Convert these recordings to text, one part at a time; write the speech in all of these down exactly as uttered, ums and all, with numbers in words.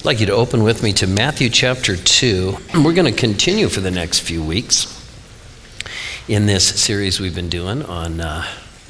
I'd like you to open with me to Matthew chapter two. We're going to continue for the next few weeks in this series we've been doing on uh,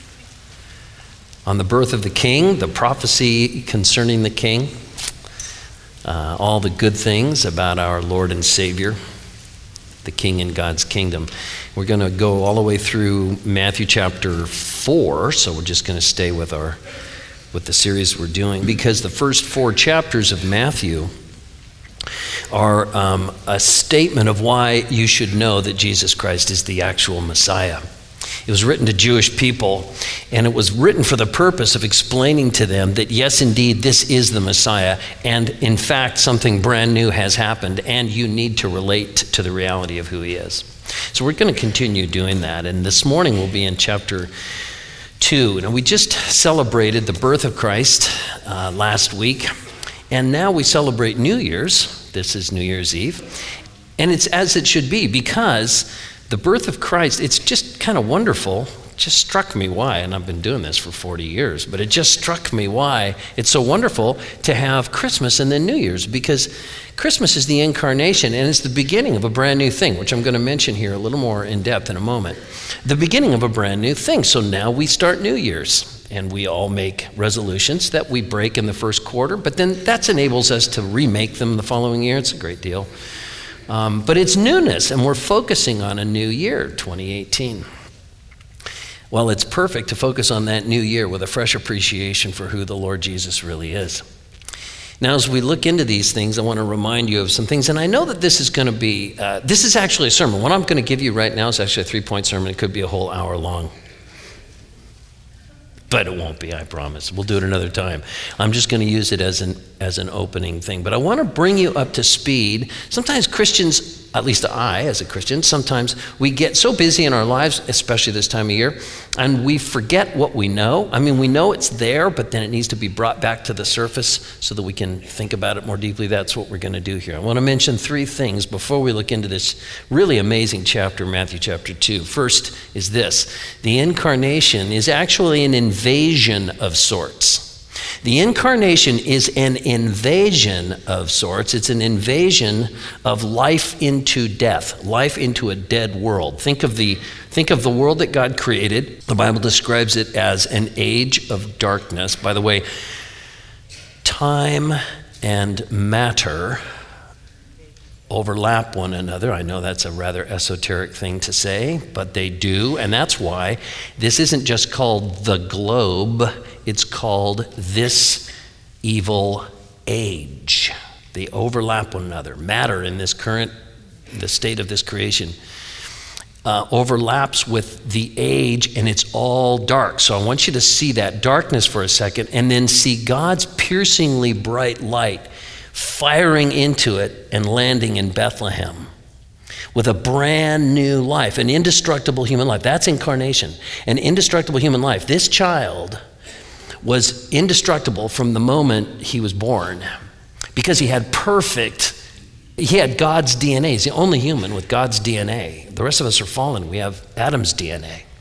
on the birth of the King, the prophecy concerning the King, uh, all the good things about our Lord and Savior, the King in God's kingdom. We're going to go all the way through Matthew chapter four, so we're just going to stay with our with the series we're doing, because the first four chapters of Matthew are um, a statement of why you should know that Jesus Christ is the actual Messiah. It was written to Jewish people, and it was written for the purpose of explaining to them that yes, indeed, this is the Messiah, and in fact, something brand new has happened, and you need to relate to the reality of who he is. So we're going to continue doing that, and this morning we'll be in chapter two. Now, we just celebrated the birth of Christ uh, last week, and now we celebrate New Year's. This is New Year's Eve, and it's as it should be, because the birth of Christ, it's just kind of wonderful. It just struck me why, and I've been doing this for forty years, but it just struck me why it's so wonderful to have Christmas and then New Year's, because Christmas is the incarnation, and it's the beginning of a brand new thing, which I'm going to mention here a little more in depth in a moment. The beginning of a brand new thing. So now we start New Year's, and we all make resolutions that we break in the first quarter, but then that enables us to remake them the following year. It's a great deal. Um, but it's newness, and we're focusing on a new year, twenty eighteen. Well, it's perfect to focus on that new year with a fresh appreciation for who the Lord Jesus really is. Now, as we look into these things, I want to remind you of some things, and I know that this is going to be, uh, this is actually a sermon. What I'm going to give you right now is actually a three-point sermon. It could be a whole hour long. But it won't be, I promise. We'll do it another time. I'm just going to use it as an as an opening thing. But I want to bring you up to speed. Sometimes Christians, at least I as a Christian, sometimes we get so busy in our lives, especially this time of year, and we forget what we know. I mean, we know it's there, but then it needs to be brought back to the surface so that we can think about it more deeply. That's what we're going to do here. I want to mention three things before we look into this really amazing chapter, Matthew chapter two. First is this: the incarnation is actually an invasion of sorts. The incarnation is an invasion of sorts. It's an invasion of life into death, life into a dead world. Think of the think of the world that God created. The Bible describes it as an age of darkness. By the way, time and matter overlap one another. I know that's a rather esoteric thing to say, but they do, and that's why this isn't just called the globe, it's called this evil age. They overlap one another. Matter in this current, the state of this creation, uh, overlaps with the age, and it's all dark. So I want you to see that darkness for a second, and then see God's piercingly bright light firing into it and landing in Bethlehem with a brand new life, an indestructible human life. That's incarnation, an indestructible human life. This child was indestructible from the moment he was born because he had perfect, he had God's D N A. He's the only human with God's D N A. The rest of us are fallen. We have Adam's D N A.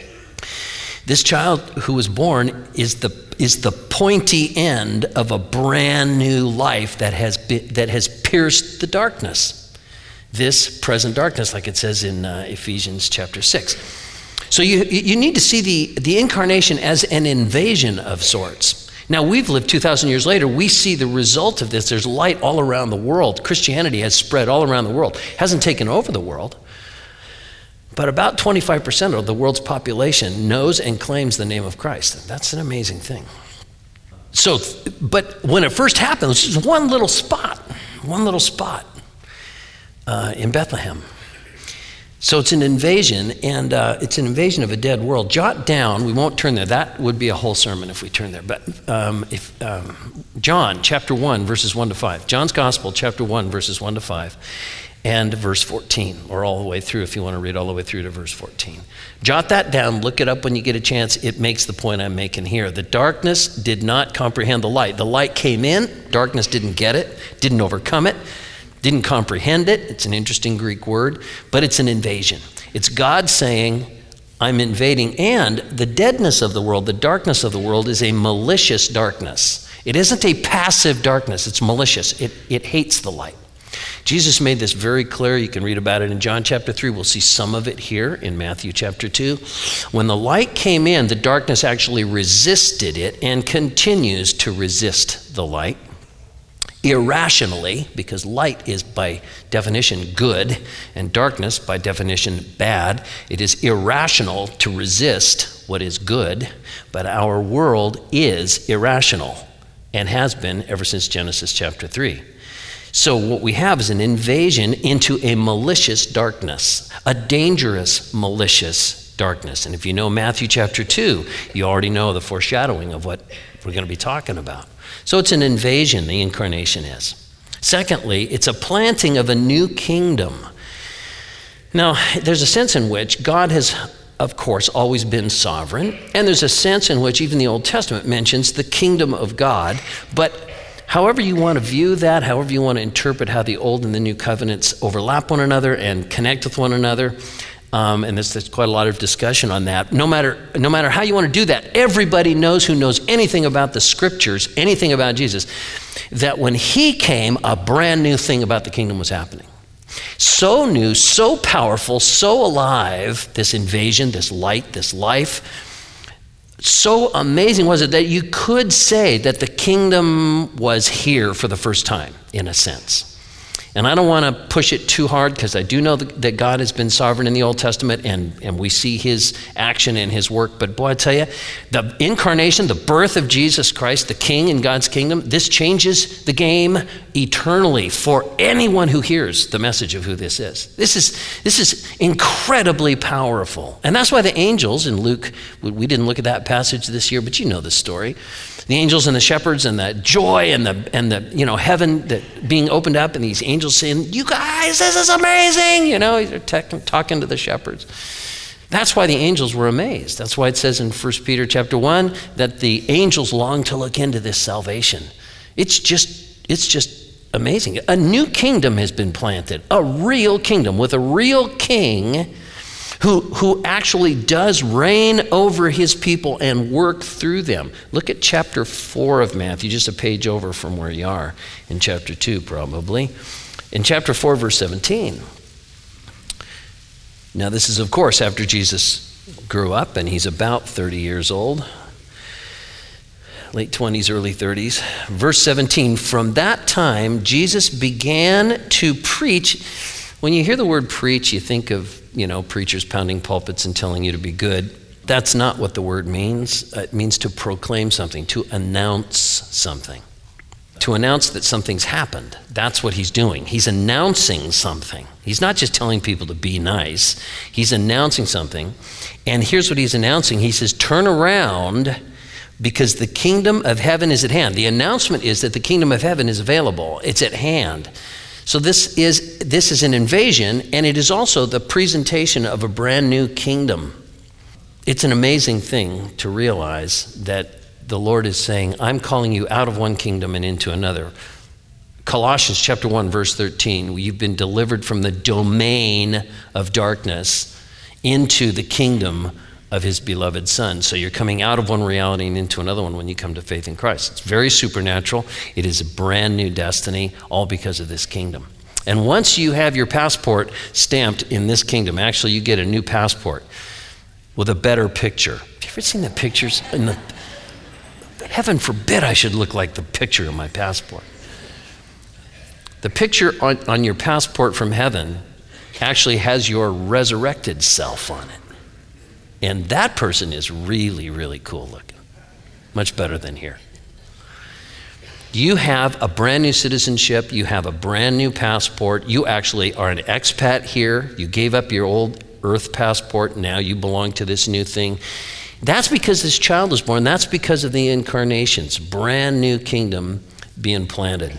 This child who was born is the is the pointy end of a brand new life that has been, that has pierced the darkness, this present darkness, like it says in uh, Ephesians chapter six. So you you need to see the the incarnation as an invasion of sorts. Now, we've lived two thousand years later. We see the result of this. There's light all around the world. Christianity has spread all around the world. It hasn't taken over the world. But about twenty-five percent of the world's population knows and claims the name of Christ. That's an amazing thing. So, but when it first happened, it was just one little spot, one little spot uh, in Bethlehem. So it's an invasion, and uh, it's an invasion of a dead world. Jot down, we won't turn there. That would be a whole sermon if we turn there. But um, if um, John chapter one, verses one to five. John's Gospel, chapter one, verses one to five. And verse fourteen, or all the way through if you want to read all the way through to verse fourteen. Jot that down, look it up when you get a chance. It makes the point I'm making here. The darkness did not comprehend the light. The light came in, darkness didn't get it, didn't overcome it, didn't comprehend it. It's an interesting Greek word, but it's an invasion. It's God saying, I'm invading, and the deadness of the world, the darkness of the world is a malicious darkness. It isn't a passive darkness, it's malicious. It, it hates the light. Jesus made this very clear. You can read about it in John chapter three. We'll see some of it here in Matthew chapter two. When the light came in, the darkness actually resisted it and continues to resist the light irrationally, because light is by definition good and darkness by definition bad. It is irrational to resist what is good, but our world is irrational and has been ever since Genesis chapter three. So what we have is an invasion into a malicious darkness, a dangerous malicious darkness. And if you know Matthew chapter two, you already know the foreshadowing of what we're going to be talking about. So it's an invasion, the incarnation is. Secondly, it's a planting of a new kingdom. Now, there's a sense in which God has, of course, always been sovereign, and there's a sense in which even the Old Testament mentions the kingdom of God. But however you want to view that, however you want to interpret how the Old and the New Covenants overlap one another and connect with one another, Um, and there's, there's quite a lot of discussion on that. No matter, no matter how you want to do that, everybody knows who knows anything about the scriptures, anything about Jesus, that when he came, a brand new thing about the kingdom was happening. So new, so powerful, so alive, this invasion, this light, this life. So amazing was it that you could say that the kingdom was here for the first time, in a sense. And I don't want to push it too hard, because I do know that God has been sovereign in the Old Testament, and, and we see his action and his work. But boy, I tell you, the incarnation, the birth of Jesus Christ, the King in God's kingdom, this changes the game eternally for anyone who hears the message of who this is. This is, this is incredibly powerful. And that's why the angels in Luke, we didn't look at that passage this year, but you know the story. The angels and the shepherds and the joy and the, and the you know, heaven that being opened up, and these angels saying, you guys, this is amazing. You know, they're te- talking to the shepherds. That's why the angels were amazed. That's why it says in First Peter chapter one that the angels long to look into this salvation. It's just, it's just amazing. A new kingdom has been planted, a real kingdom with a real king Who, who actually does reign over his people and work through them. Look at chapter four of Matthew, just a page over from where you are in chapter two probably. In chapter four, verse seventeen. Now this is, of course, after Jesus grew up, and he's about thirty years old. Late twenties, early thirties. Verse seventeen, from that time Jesus began to preach. When you hear the word preach, you think of, you know, preachers pounding pulpits and telling you to be good. That's not what the word means. It means to proclaim something, to announce something, to announce that something's happened. That's what he's doing. He's announcing something. He's not just telling people to be nice. He's announcing something. And here's what he's announcing. He says, turn around, because the kingdom of heaven is at hand. The announcement is that the kingdom of heaven is available. It's at hand. So this is, this is an invasion, and it is also the presentation of a brand new kingdom. It's an amazing thing to realize that the Lord is saying, I'm calling you out of one kingdom and into another. Colossians chapter one, verse thirteen, you've been delivered from the domain of darkness into the kingdom of his beloved Son. So you're coming out of one reality and into another one when you come to faith in Christ. It's very supernatural. It is a brand new destiny, all because of this kingdom. And once you have your passport stamped in this kingdom, actually you get a new passport with a better picture. Have you ever seen the pictures? In the, heaven forbid I should look like the picture of my passport. The picture on, on your passport from heaven actually has your resurrected self on it. And that person is really, really cool looking. Much better than here. You have a brand new citizenship. You have a brand new passport. You actually are an expat here. You gave up your old earth passport. Now you belong to this new thing. That's because this child was born. That's because of the incarnations. Brand new kingdom being planted.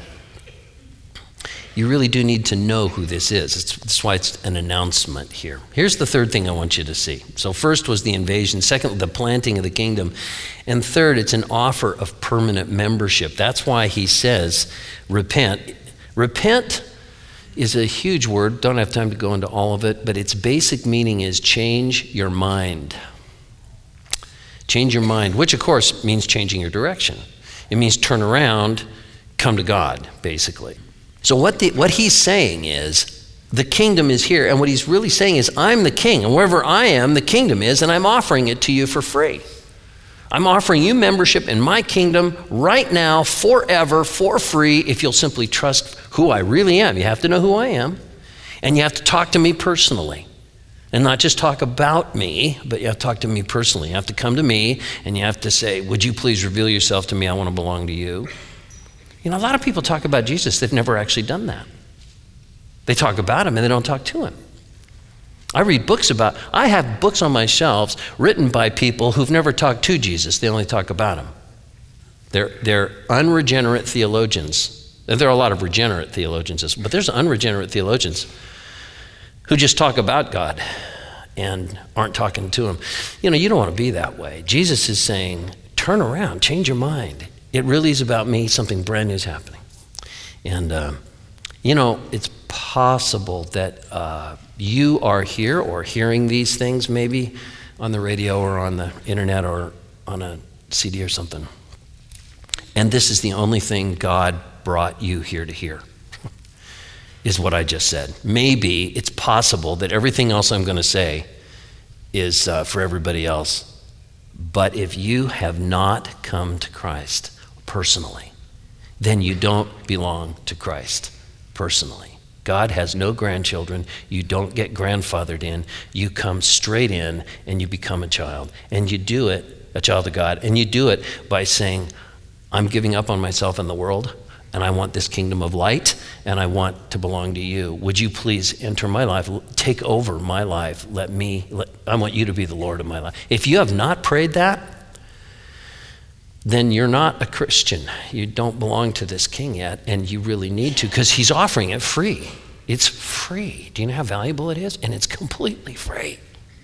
You really do need to know who this is. It's, that's why it's an announcement here. Here's the third thing I want you to see. So first was the invasion. Second, the planting of the kingdom. And third, it's an offer of permanent membership. That's why he says, repent. Repent is a huge word. Don't have time to go into all of it, but its basic meaning is change your mind. Change your mind, which of course means changing your direction. It means turn around, come to God, basically. So what, the, what he's saying is, the kingdom is here. And what he's really saying is, I'm the king. And wherever I am, the kingdom is, and I'm offering it to you for free. I'm offering you membership in my kingdom right now, forever, for free, if you'll simply trust who I really am. You have to know who I am. And you have to talk to me personally. And not just talk about me, but you have to talk to me personally. You have to come to me, and you have to say, would you please reveal yourself to me? I want to belong to you. You know, a lot of people talk about Jesus. They've never actually done that. They talk about him, and they don't talk to him. I read books about, I have books on my shelves written by people who've never talked to Jesus. They only talk about him. They're, they're unregenerate theologians. There are a lot of regenerate theologians, but there's unregenerate theologians who just talk about God and aren't talking to him. You know, you don't want to be that way. Jesus is saying, turn around, change your mind. It really is about me. Something brand new is happening. And, um, you know, it's possible that uh, you are here or hearing these things maybe on the radio or on the internet or on a C D or something. And this is the only thing God brought you here to hear, is what I just said. Maybe it's possible that everything else I'm going to say is uh, for everybody else. But if you have not come to Christ personally, then you don't belong to Christ personally. God has no grandchildren. You don't get grandfathered in. You come straight in and you become a child. And you do it, a child of God, and you do it by saying, I'm giving up on myself and the world, and I want this kingdom of light, and I want to belong to you. Would you please enter my life, take over my life, let me, let, I want you to be the Lord of my life. If you have not prayed that, then you're not a Christian. You don't belong to this king yet, and you really need to, because he's offering it free. It's free. Do you know how valuable it is? And it's completely free.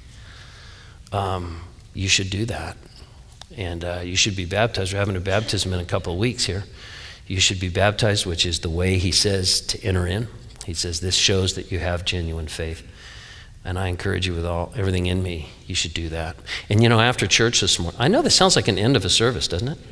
Um, you should do that. And uh, you should be baptized. We're having a baptism in a couple of weeks here. You should be baptized, which is the way he says to enter in. He says this shows that you have genuine faith. And I encourage you with all everything in me, you should do that. And you know, after church this morning, I know this sounds like an end of a service, doesn't it?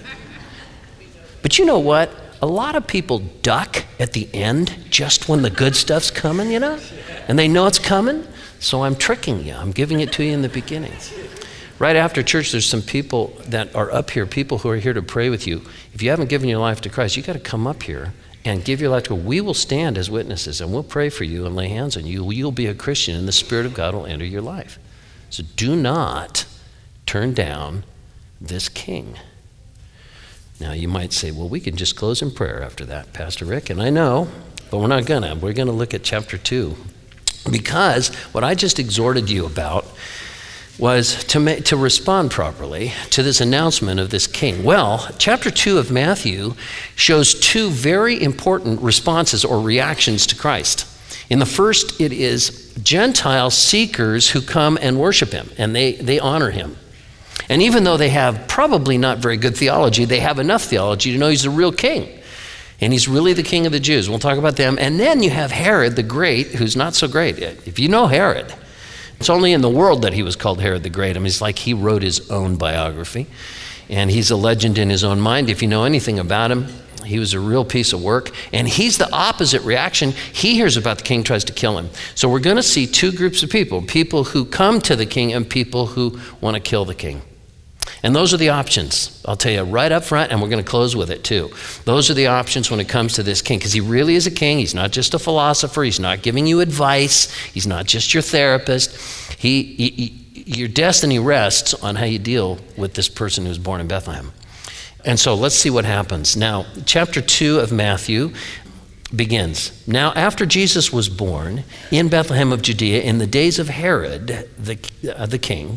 But you know what? A lot of people duck at the end just when the good stuff's coming, you know? And they know it's coming, so I'm tricking you. I'm giving it to you in the beginning. Right after church, there's some people that are up here, people who are here to pray with you. If you haven't given your life to Christ, you got to come up here and give your life to God. We will stand as witnesses, and we'll pray for you and lay hands on you. You'll be a Christian, and the Spirit of God will enter your life. So do not turn down this king. Now, you might say, well, we can just close in prayer after that, Pastor Rick. And I know, but we're not going to. We're going to look at chapter two. Because what I just exhorted you about was to, ma- to respond properly to this announcement of this king. Well, chapter two of Matthew shows two very important responses or reactions to Christ. In the first, it is Gentile seekers who come and worship him, and they, they honor him. And even though they have probably not very good theology, they have enough theology to know he's the real king. And he's really the king of the Jews. We'll talk about them. And then you have Herod the Great, who's not so great. If you know Herod, it's only in the world that he was called Herod the Great. I mean, it's like he wrote his own biography. And he's a legend in his own mind. If you know anything about him, he was a real piece of work. And he's the opposite reaction. He hears about the king, tries to kill him. So we're going to see two groups of people, people who come to the king and people who want to kill the king. And those are the options. I'll tell you right up front, and we're going to close with it too. Those are the options when it comes to this king, because he really is a king. He's not just a philosopher. He's not giving you advice. He's not just your therapist. He, he, he, your destiny rests on how you deal with this person who's born in Bethlehem. And so let's see what happens. Now, chapter two of Matthew begins. Now, after Jesus was born in Bethlehem of Judea in the days of Herod, the, uh, the king,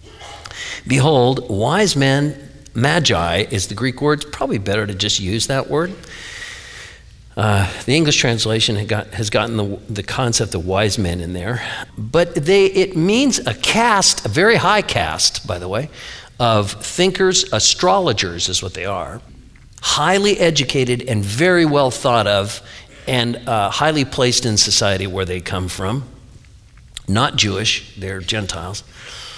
behold, wise men, magi is the Greek word. It's probably better to just use that word. Uh, the English translation has, got, has gotten the, the concept of wise men in there. But they it means a caste, a very high caste, by the way, of thinkers, astrologers is what they are. Highly educated and very well thought of and uh, highly placed in society where they come from. Not Jewish, they're Gentiles.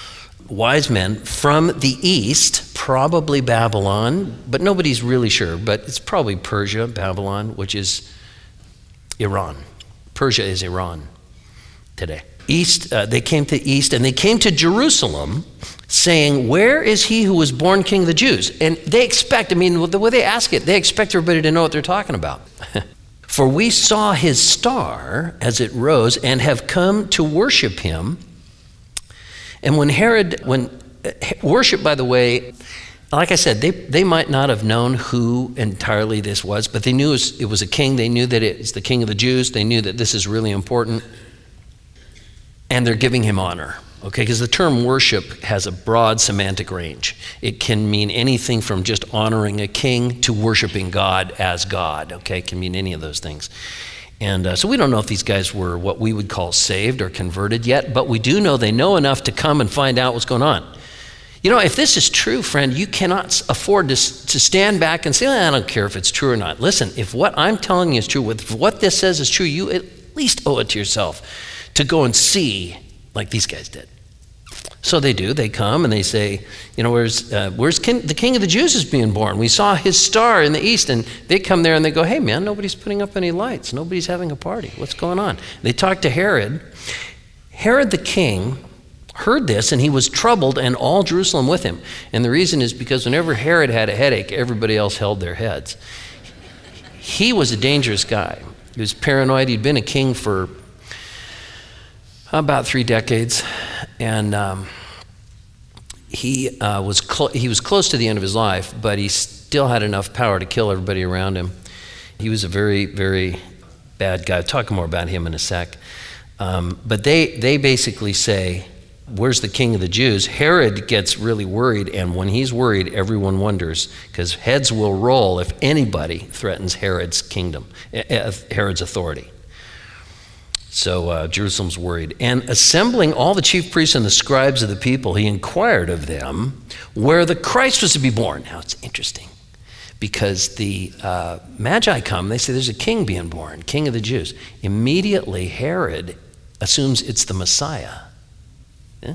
wise men from the east, probably Babylon, but nobody's really sure, but it's probably Persia, Babylon, which is Iran. Persia is Iran today. East, uh, they came to the east, and they came to Jerusalem saying, where is he who was born king of the Jews? And they expect, I mean, the way they ask it, they expect everybody to know what they're talking about. For we saw his star as it rose and have come to worship him. And when Herod, when uh, worship, by the way, like I said, they, they might not have known who entirely this was, but they knew it was, it was a king. They knew that it was the king of the Jews. They knew that this is really important. And they're giving him honor, okay? Because the term worship has a broad semantic range. It can mean anything from just honoring a king to worshiping God as God, okay? It can mean any of those things. And uh, so we don't know if these guys were what we would call saved or converted yet, but we do know they know enough to come and find out what's going on. You know, if this is true, friend, you cannot afford to, to stand back and say, oh, I don't care if it's true or not. Listen, if what I'm telling you is true, if what this says is true, you at least owe it to yourself to go and see like these guys did. So they do. They come and they say, you know, where's uh, where's king, the king of the Jews is being born? We saw his star in the east. And they come there and they go, hey, man, nobody's putting up any lights. Nobody's having a party. What's going on? They talk to Herod. Herod the king heard this, and he was troubled, and all Jerusalem with him. And the reason is because whenever Herod had a headache, everybody else held their heads. He was a dangerous guy. He was paranoid. He'd been a king for about three decades, and um, he uh, was cl- he was close to the end of his life, but he still had enough power to kill everybody around him. He was a very, very bad guy. I'll talk more about him in a sec. Um, but they they basically say, where's the king of the Jews? Herod gets really worried, and when he's worried, everyone wonders, because heads will roll if anybody threatens Herod's kingdom, uh, Herod's authority. So uh, Jerusalem's worried. And assembling all the chief priests and the scribes of the people, he inquired of them where the Christ was to be born. Now it's interesting because the uh, Magi come, they say there's a king being born, king of the Jews. Immediately Herod assumes it's the Messiah. Eh?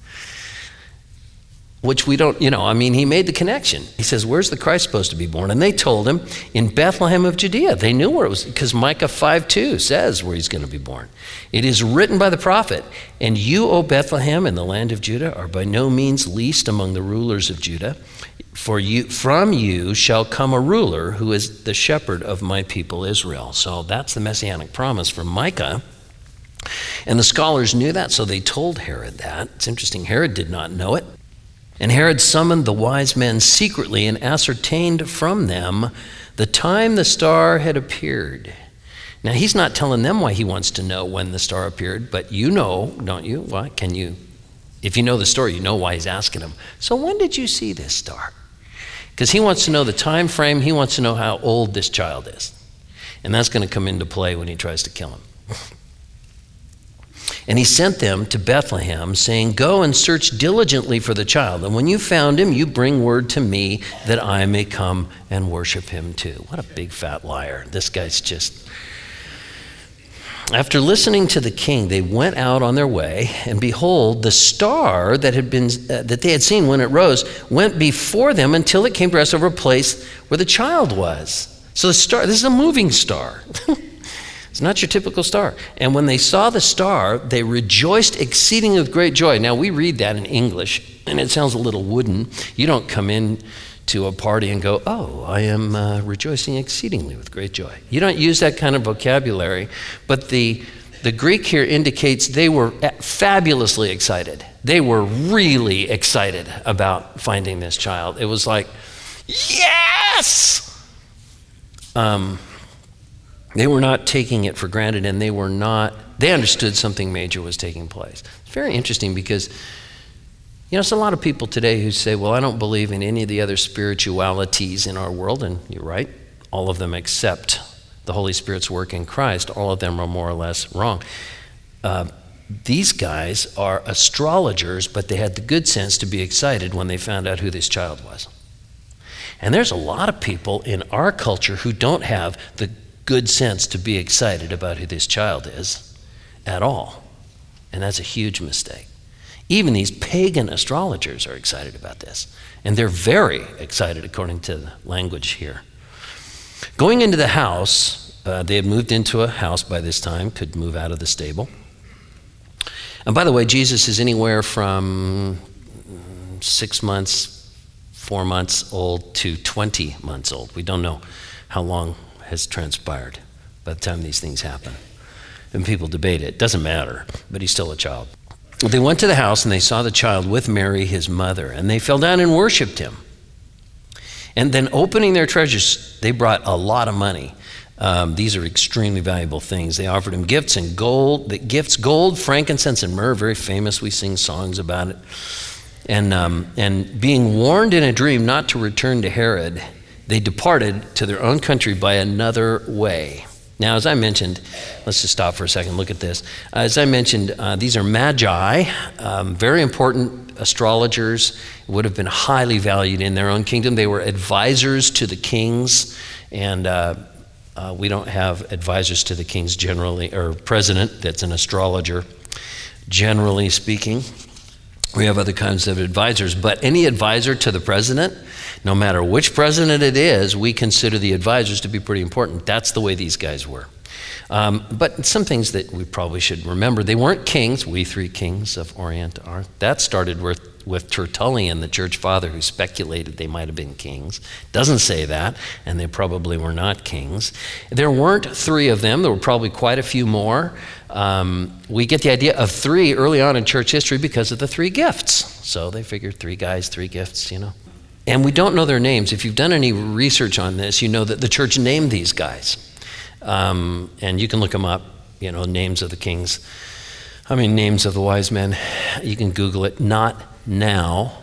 Which we don't, you know, I mean, he made the connection. He says, where's the Christ supposed to be born? And they told him, in Bethlehem of Judea. They knew where it was, because Micah five two says where he's going to be born. It is written by the prophet, and you, O Bethlehem, in the land of Judah, are by no means least among the rulers of Judah. For you, from you shall come a ruler who is the shepherd of my people Israel. So that's the messianic promise from Micah. And the scholars knew that, so they told Herod that. It's interesting, Herod did not know it. And Herod summoned the wise men secretly and ascertained from them the time the star had appeared. Now, he's not telling them why he wants to know when the star appeared, but you know, don't you? Why can you? If you know the story, you know why he's asking him. So when did you see this star? Because he wants to know the time frame. He wants to know how old this child is. And that's going to come into play when he tries to kill him. And he sent them to Bethlehem, saying, go and search diligently for the child. And when you found him, you bring word to me that I may come and worship him too. What a big fat liar. This guy's just... After listening to the king, they went out on their way, and behold, the star that had been uh, that they had seen when it rose went before them until it came to rest over a place where the child was. So the star, this is a moving star. It's not your typical star. And when they saw the star, they rejoiced exceedingly with great joy. Now, we read that in English, and it sounds a little wooden. You don't come in to a party and go, oh, I am uh, rejoicing exceedingly with great joy. You don't use that kind of vocabulary, but the, the Greek here indicates they were fabulously excited. They were really excited about finding this child. It was like, yes! Um... They were not taking it for granted, and they were not, they understood something major was taking place. It's very interesting because, you know, there's a lot of people today who say, well, I don't believe in any of the other spiritualities in our world, and you're right, all of them except the Holy Spirit's work in Christ, all of them are more or less wrong. Uh, these guys are astrologers, but they had the good sense to be excited when they found out who this child was. And there's a lot of people in our culture who don't have the good sense to be excited about who this child is at all. And that's a huge mistake. Even these pagan astrologers are excited about this. And they're very excited according to the language here. Going into the house, uh, they had moved into a house by this time, could move out of the stable. And by the way, Jesus is anywhere from six months, four months old to twenty months old. We don't know how long has transpired by the time these things happen. And people debate it. It doesn't matter, but he's still a child. They went to the house and they saw the child with Mary, his mother, and they fell down and worshiped him. And then opening their treasures, they brought a lot of money. Um, these are extremely valuable things. They offered him gifts and gold, the gifts, gold, frankincense, and myrrh. Very famous. We sing songs about it. And um, and being warned in a dream not to return to Herod, they departed to their own country by another way. Now, as I mentioned, let's just stop for a second, look at this. As I mentioned, uh, these are magi, um, very important astrologers, would have been highly valued in their own kingdom. They were advisors to the kings, and uh, uh, we don't have advisors to the kings generally, or president that's an astrologer, generally speaking. We have other kinds of advisors, but any advisor to the president, no matter which president it is, we consider the advisors to be pretty important. That's the way these guys were. Um, but some things that we probably should remember, they weren't kings. We three kings of Orient are. That started with, with Tertullian, the church father, who speculated they might have been kings. Doesn't say that, and they probably were not kings. There weren't three of them. There were probably quite a few more. Um, we get the idea of three early on in church history because of the three gifts. So they figured three guys, three gifts, you know. And we don't know their names. If you've done any research on this, you know that the church named these guys. Um, and you can look them up, you know, names of the kings. I mean, names of the wise men. You can Google it. Not now.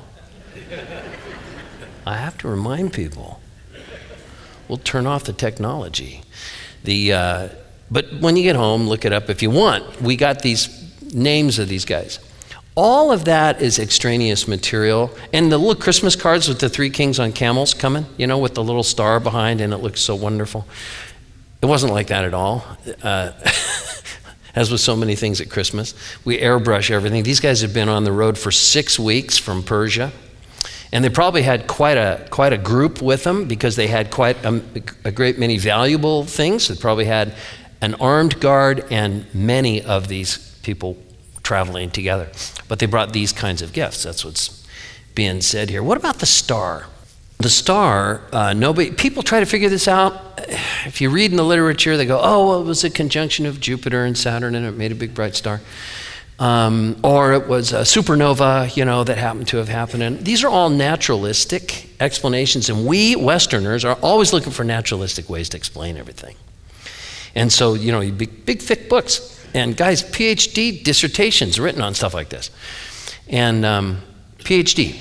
I have to remind people. We'll turn off the technology. The uh, but when you get home, look it up if you want. We got these names of these guys. All of that is extraneous material. And the little Christmas cards with the three kings on camels coming, you know, with the little star behind, and it looks so wonderful. It wasn't like that at all. Uh, as with so many things at Christmas, we airbrush everything. These guys have been on the road for six weeks from Persia. And they probably had quite a quite a group with them because they had quite a, a great many valuable things. They probably had an armed guard and many of these people traveling together. But they brought these kinds of gifts. That's what's being said here. What about the star? The star, uh, nobody, people try to figure this out. If you read in the literature, they go, oh, well, it was a conjunction of Jupiter and Saturn and it made a big bright star. Um, or it was a supernova, you know, that happened to have happened. And these are all naturalistic explanations. And we Westerners are always looking for naturalistic ways to explain everything. And so, you know, big, big thick books. And guys, P H D dissertations written on stuff like this. And um, P H D,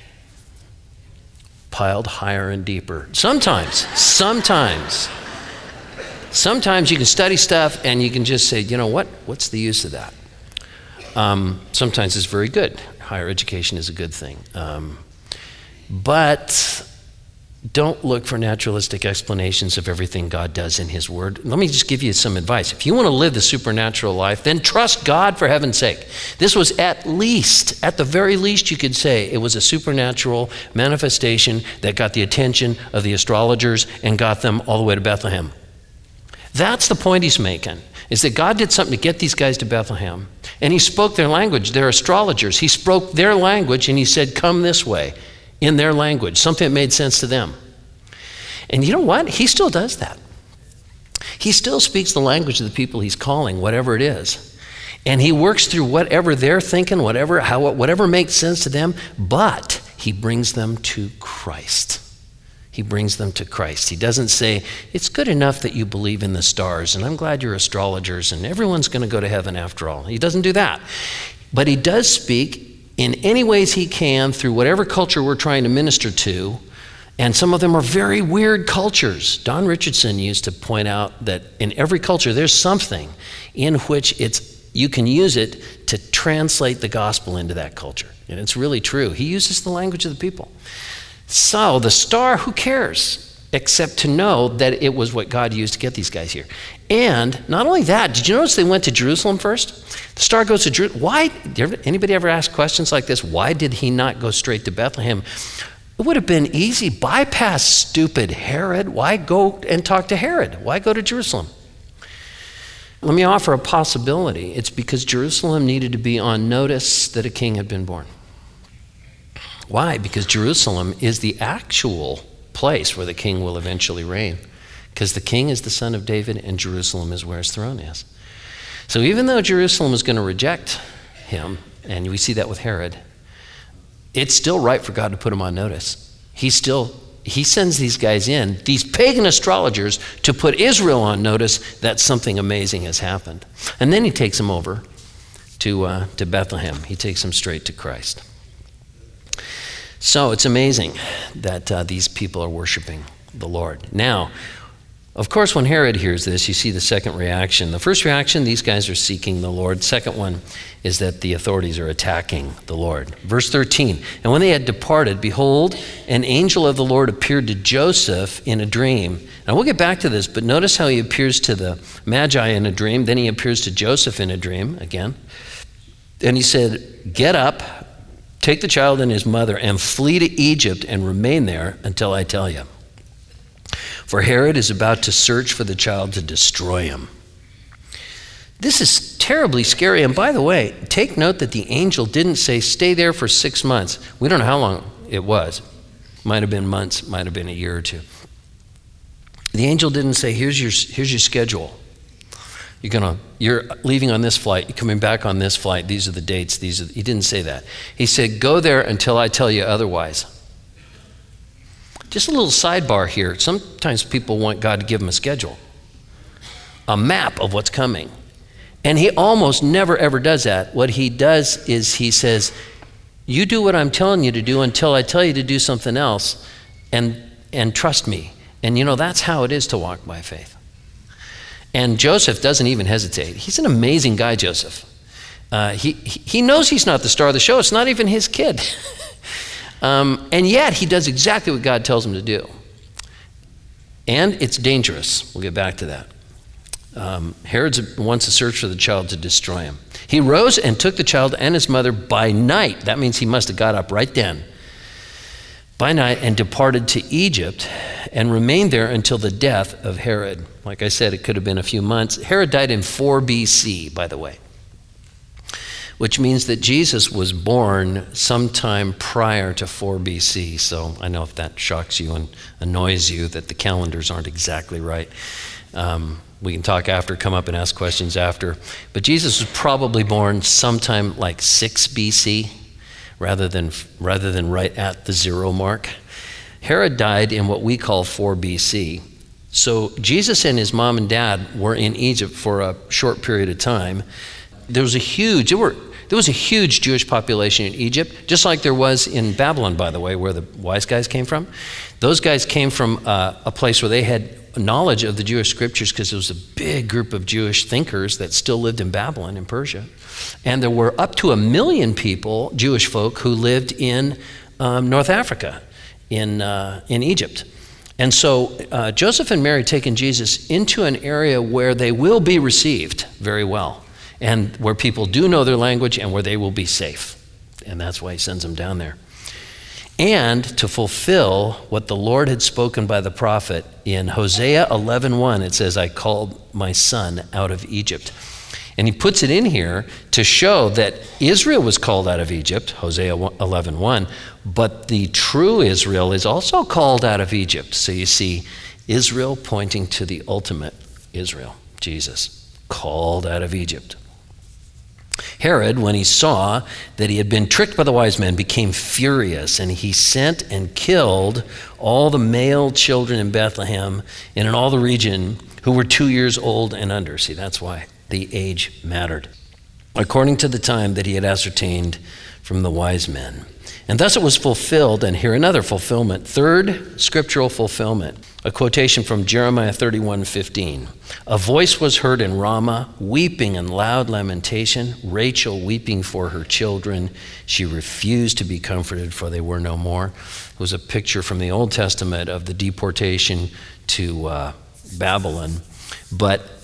piled higher and deeper. Sometimes, sometimes, sometimes you can study stuff and you can just say, you know what, what's the use of that? Um, sometimes it's very good. Higher education is a good thing. Um, but don't look for naturalistic explanations of everything God does in His Word. Let me just give you some advice. If you want to live the supernatural life, then trust God for heaven's sake. This was at least, at the very least you could say, it was a supernatural manifestation that got the attention of the astrologers and got them all the way to Bethlehem. That's the point he's making, is that God did something to get these guys to Bethlehem. And He spoke their language. They're astrologers. He spoke their language and He said, come this way. In their language, something that made sense to them. And you know what? He still does that. He still speaks the language of the people He's calling, whatever it is. And He works through whatever they're thinking, whatever, how, whatever makes sense to them, but He brings them to Christ. He brings them to Christ. He doesn't say, it's good enough that you believe in the stars, and I'm glad you're astrologers, and everyone's going to go to heaven after all. He doesn't do that. But He does speak in any ways He can through whatever culture we're trying to minister to, and some of them are very weird cultures. Don Richardson used to point out that in every culture there's something in which it's you can use it to translate the gospel into that culture. And it's really true. He uses the language of the people. So the star, who cares? Except to know that it was what God used to get these guys here. And not only that, did you notice they went to Jerusalem first? The star goes to Jerusalem. Why? Anybody ever ask questions like this? Why did he not go straight to Bethlehem? It would have been easy. Bypass stupid Herod. Why go and talk to Herod? Why go to Jerusalem? Let me offer a possibility. It's because Jerusalem needed to be on notice that a king had been born. Why? Because Jerusalem is the actual place where the king will eventually reign. Because the king is the son of David and Jerusalem is where his throne is. So even though Jerusalem is going to reject him, and we see that with Herod, it's still right for God to put him on notice. He still, he sends these guys in, these pagan astrologers, to put Israel on notice that something amazing has happened. And then he takes them over to, uh, to Bethlehem. He takes them straight to Christ. So it's amazing that uh, these people are worshiping the Lord. Now, of course, when Herod hears this, you see the second reaction. The first reaction, these guys are seeking the Lord. Second one is that the authorities are attacking the Lord. Verse thirteen, and when they had departed, behold, an angel of the Lord appeared to Joseph in a dream. Now we'll get back to this, but notice how he appears to the Magi in a dream. Then he appears to Joseph in a dream again. And he said, get up, take the child and his mother, and flee to Egypt and remain there until I tell you. For Herod is about to search for the child to destroy him. This is terribly scary. And by the way, take note that the angel didn't say, stay there for six months. We don't know how long it was. Might have been months, might have been a year or two. The angel didn't say, here's your, here's your schedule. You're gonna, you're leaving on this flight, you're coming back on this flight, these are the dates, these are the, he didn't say that. He said, go there until I tell you otherwise. Just a little sidebar here. Sometimes people want God to give them a schedule, a map of what's coming. And he almost never ever does that. What he does is he says, you do what I'm telling you to do until I tell you to do something else, and, and trust me. And you know, that's how it is to walk by faith. And Joseph doesn't even hesitate. He's an amazing guy, Joseph. Uh, he, he knows he's not the star of the show. It's not even his kid. Um, and yet he does exactly what God tells him to do. And it's dangerous. We'll get back to that. Um, Herod wants to search for the child to destroy him. He rose and took the child and his mother by night. That means he must have got up right then. By night, and departed to Egypt and remained there until the death of Herod. Like I said, it could have been a few months. Herod died in four B C, by the way, which means that Jesus was born sometime prior to four B C. So I know if that shocks you and annoys you that the calendars aren't exactly right. Um, we can talk after, come up and ask questions after. But Jesus was probably born sometime like six B C, rather than, rather than right at the zero mark. Herod died in what we call four B C. So Jesus and his mom and dad were in Egypt for a short period of time. There was a huge, there were There was a huge Jewish population in Egypt, just like there was in Babylon, by the way, where the wise guys came from. Those guys came from uh, a place where they had knowledge of the Jewish scriptures because there was a big group of Jewish thinkers that still lived in Babylon, in Persia. And there were up to a million people, Jewish folk, who lived in um, North Africa, in, uh, in Egypt. And so uh, Joseph and Mary taken Jesus into an area where they will be received very well, and where people do know their language and where they will be safe. And that's why he sends them down there. And to fulfill what the Lord had spoken by the prophet in Hosea eleven one, it says, I called my son out of Egypt. And he puts it in here to show that Israel was called out of Egypt, Hosea eleven one, but the true Israel is also called out of Egypt. So you see Israel pointing to the ultimate Israel, Jesus, called out of Egypt. Herod, when he saw that he had been tricked by the wise men, became furious, and he sent and killed all the male children in Bethlehem and in all the region who were two years old and under. See, that's why the age mattered, according to the time that he had ascertained from the wise men. And thus it was fulfilled, and here another fulfillment, third scriptural fulfillment, a quotation from Jeremiah thirty-one fifteen. A voice was heard in Ramah, weeping and loud lamentation, Rachel weeping for her children. She refused to be comforted, for they were no more. It was a picture from the Old Testament of the deportation to uh, Babylon. But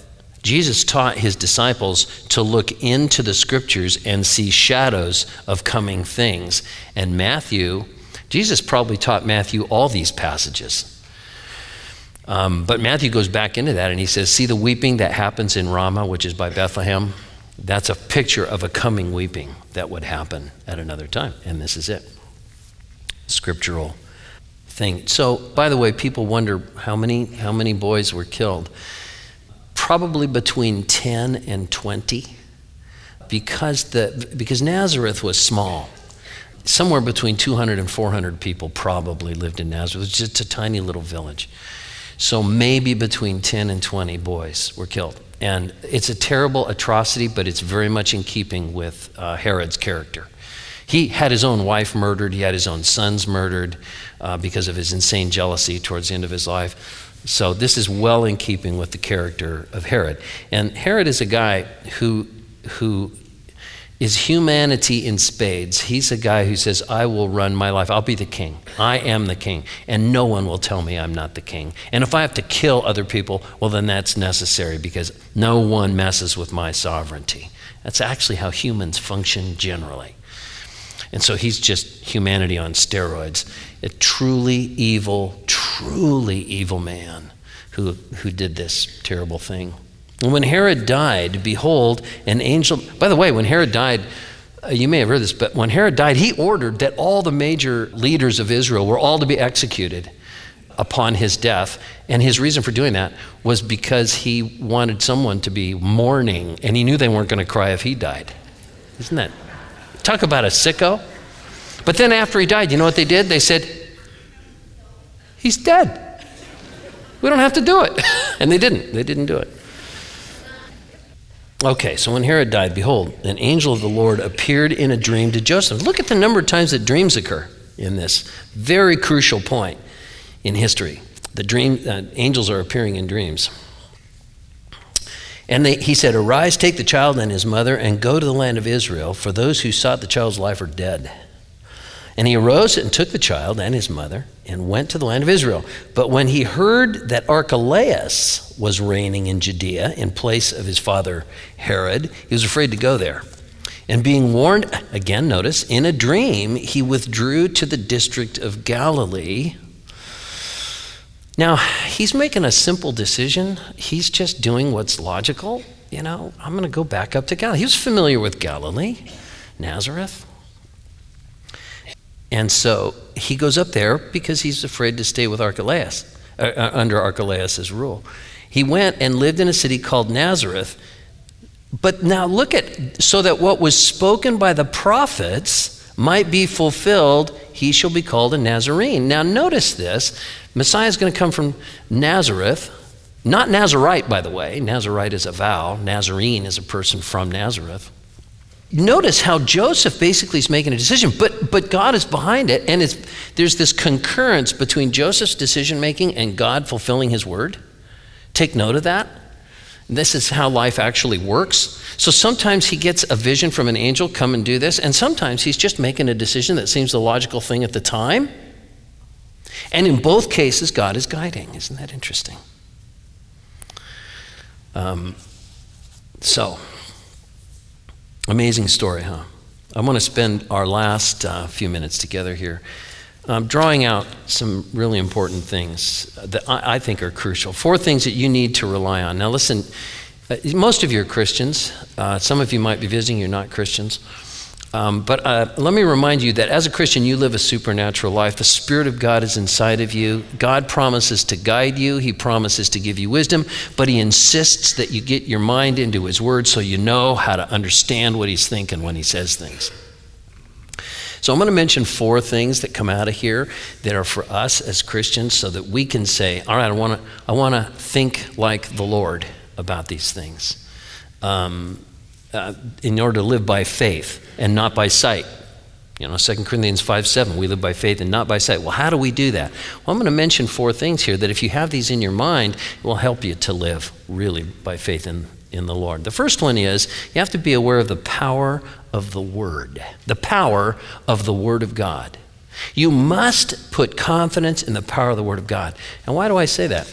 Jesus taught his disciples to look into the scriptures and see shadows of coming things. And Matthew, Jesus probably taught Matthew all these passages. Um, but Matthew goes back into that and he says, see the weeping that happens in Ramah, which is by Bethlehem? That's a picture of a coming weeping that would happen at another time. And this is it. Scriptural thing. So, by the way, people wonder how many how many boys were killed. Probably between ten and twenty, because the because Nazareth was small. Somewhere between two hundred and four hundred people probably lived in Nazareth. It was just a tiny little village. So maybe between ten and twenty boys were killed. And it's a terrible atrocity, but it's very much in keeping with uh, Herod's character. He had his own wife murdered. He had his own sons murdered uh, because of his insane jealousy towards the end of his life. So this is well in keeping with the character of Herod. And Herod is a guy who, who is humanity in spades. He's a guy who says, I will run my life. I'll be the king. I am the king. And no one will tell me I'm not the king. And if I have to kill other people, well, then that's necessary because no one messes with my sovereignty. That's actually how humans function generally. And so he's just humanity on steroids. A truly evil, truly evil man who, who did this terrible thing. And when Herod died, behold, an angel, by the way, when Herod died, uh, you may have heard this, but when Herod died, he ordered that all the major leaders of Israel were all to be executed upon his death. And his reason for doing that was because he wanted someone to be mourning, and he knew they weren't going to cry if he died. Isn't that? Talk about a sicko. But then after he died, you know what they did? They said, he's dead. We don't have to do it. And they didn't. They didn't do it. Okay, so when Herod died, behold, an angel of the Lord appeared in a dream to Joseph. Look at the number of times that dreams occur in this very crucial point in history. The dream, uh, angels are appearing in dreams. And they, he said, arise, take the child and his mother, and go to the land of Israel, for those who sought the child's life are dead. And he arose and took the child and his mother and went to the land of Israel. But when he heard that Archelaus was reigning in Judea in place of his father Herod, he was afraid to go there. And being warned, again, notice, in a dream, he withdrew to the district of Galilee. Now, he's making a simple decision. He's just doing what's logical. You know, I'm going to go back up to Galilee. He was familiar with Galilee, Nazareth. And so he goes up there because he's afraid to stay with Archelaus, uh, under Archelaus' rule. He went and lived in a city called Nazareth. But now look at, so that what was spoken by the prophets might be fulfilled, he shall be called a Nazarene. Now notice this. Messiah is going to come from Nazareth, not Nazarite, by the way. Nazarite is a vow. Nazarene is a person from Nazareth. Notice how Joseph basically is making a decision, but but God is behind it, and it's, there's this concurrence between Joseph's decision-making and God fulfilling his word. Take note of that. This is how life actually works. So sometimes he gets a vision from an angel, come and do this, and sometimes he's just making a decision that seems the logical thing at the time. And in both cases, God is guiding. Isn't that interesting? Um, so, amazing story, huh? I want to spend our last uh, few minutes together here um, drawing out some really important things that I, I think are crucial. Four things that you need to rely on. Now listen, uh, most of you are Christians. Uh, some of you might be visiting, you're not Christians. Um, but uh, let me remind you that as a Christian, you live a supernatural life. The Spirit of God is inside of you. God promises to guide you. He promises to give you wisdom, but he insists that you get your mind into his word so you know how to understand what he's thinking when he says things. So I'm going to mention four things that come out of here that are for us as Christians so that we can say, all right, I want to I want to think like the Lord about these things. Um, Uh, in order to live by faith and not by sight. You know, Second Corinthians five seven, we live by faith and not by sight. Well, how do we do that? Well, I'm going to mention four things here that if you have these in your mind, it will help you to live really by faith in, in the Lord. The first one is you have to be aware of the power of the Word, the power of the Word of God. You must put confidence in the power of the Word of God. And why do I say that?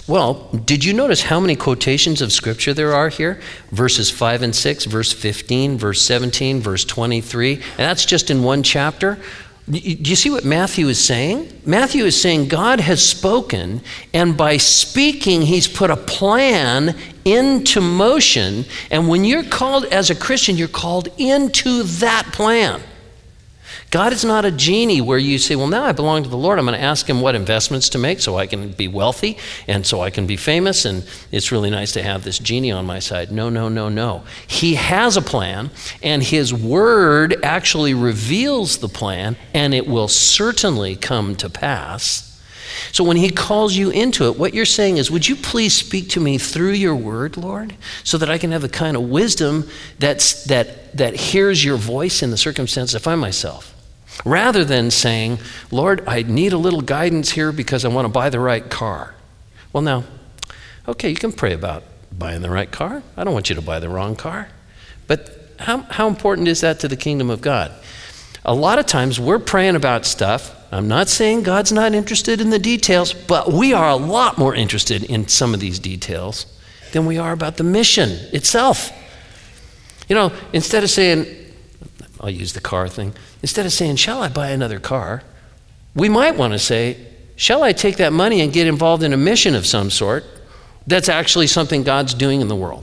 Well, did you notice how many quotations of Scripture there are here? Verses five and six, verse fifteen, verse seventeen, verse twenty-three, and that's just in one chapter. Do you see what Matthew is saying? Matthew is saying God has spoken, and by speaking, he's put a plan into motion, and when you're called as a Christian, you're called into that plan. God is not a genie where you say, well, now I belong to the Lord. I'm going to ask him what investments to make so I can be wealthy and so I can be famous, and it's really nice to have this genie on my side. No, no, no, no. He has a plan, and his word actually reveals the plan, and it will certainly come to pass. So when he calls you into it, what you're saying is, would you please speak to me through your word, Lord, so that I can have the kind of wisdom that's, that, that hears your voice in the circumstance I find myself? Rather than saying, Lord, I need a little guidance here because I want to buy the right car. Well, now, okay, you can pray about buying the right car. I don't want you to buy the wrong car. But how, how important is that to the kingdom of God? A lot of times we're praying about stuff. I'm not saying God's not interested in the details, but we are a lot more interested in some of these details than we are about the mission itself. You know, instead of saying, I'll use the car thing. Instead of saying, shall I buy another car? We might want to say, shall I take that money and get involved in a mission of some sort that's actually something God's doing in the world?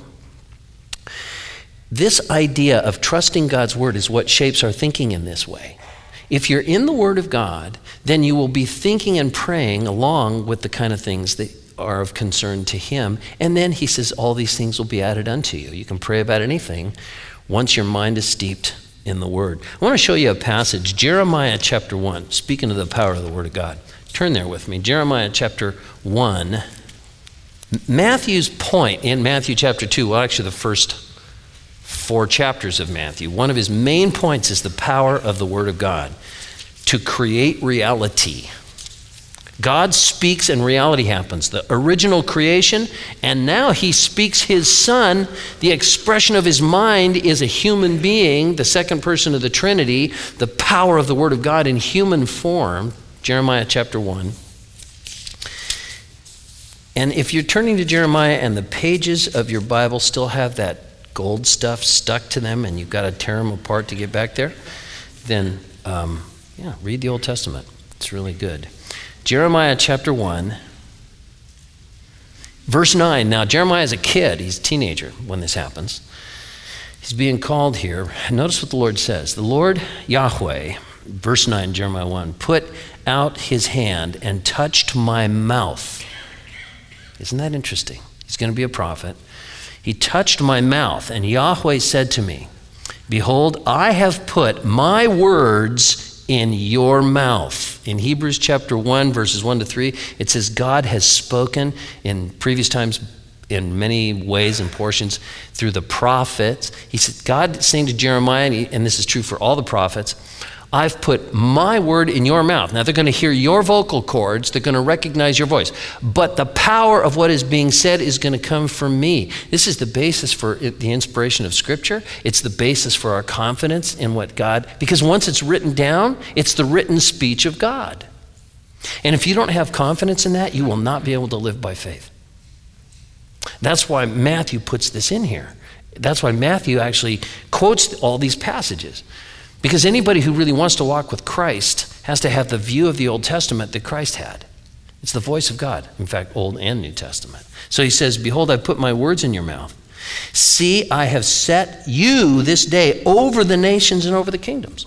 This idea of trusting God's word is what shapes our thinking in this way. If you're in the word of God, then you will be thinking and praying along with the kind of things that are of concern to him. And then he says, all these things will be added unto you. You can pray about anything once your mind is steeped in the word. I want to show you a passage, Jeremiah chapter one, speaking of the power of the word of God. Turn there with me, Jeremiah chapter one. Matthew's point in Matthew chapter two, well, actually the first four chapters of Matthew, one of his main points is the power of the word of God to create reality. God speaks and reality happens. The original creation, and now he speaks his son. The expression of his mind is a human being, the second person of the Trinity, the power of the word of God in human form, Jeremiah chapter one. And if you're turning to Jeremiah and the pages of your Bible still have that gold stuff stuck to them and you've got to tear them apart to get back there, then um, yeah, read the Old Testament. It's really good. Jeremiah chapter one, verse nine. Now, Jeremiah is a kid. He's a teenager when this happens. He's being called here. Notice what the Lord says. The Lord Yahweh, verse nine, Jeremiah one, put out his hand and touched my mouth. Isn't that interesting? He's going to be a prophet. He touched my mouth, and Yahweh said to me, behold, I have put my words in your mouth. In Hebrews chapter one, verses one to three, it says God has spoken in previous times in many ways and portions through the prophets. He said, God saying to Jeremiah, and, he, and this is true for all the prophets, I've put my word in your mouth. Now they're going to hear your vocal cords. They're going to recognize your voice. But the power of what is being said is going to come from me. This is the basis for the inspiration of Scripture. It's the basis for our confidence in what God, because once it's written down, it's the written speech of God. And if you don't have confidence in that, you will not be able to live by faith. That's why Matthew puts this in here. That's why Matthew actually quotes all these passages. Because anybody who really wants to walk with Christ has to have the view of the Old Testament that Christ had. It's the voice of God, in fact, Old and New Testament. So he says, behold, I put my words in your mouth. See, I have set you this day over the nations and over the kingdoms,